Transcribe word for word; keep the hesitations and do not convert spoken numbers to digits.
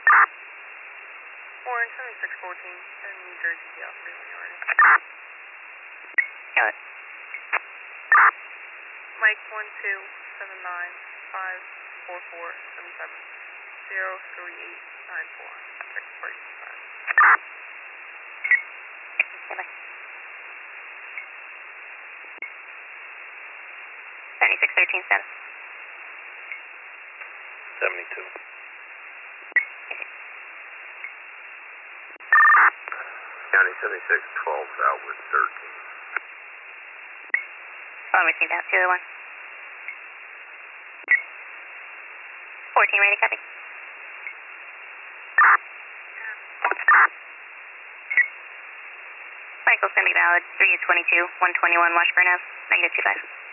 Orange seventy-six fourteen, and New Jersey, the officers when you're ready. Got it. Mike one two seven nine five four four seven seven zero three eight nine four. Check for you. Stand by. seventy-six thirteen status. seventy-two. County seventy-six twelve outward thirteen. Oh, I'm receiving that. The other one. fourteen ready, copy. Michael, semi-valid. three twenty-two, one twenty-one Washburn Ave, negative two five.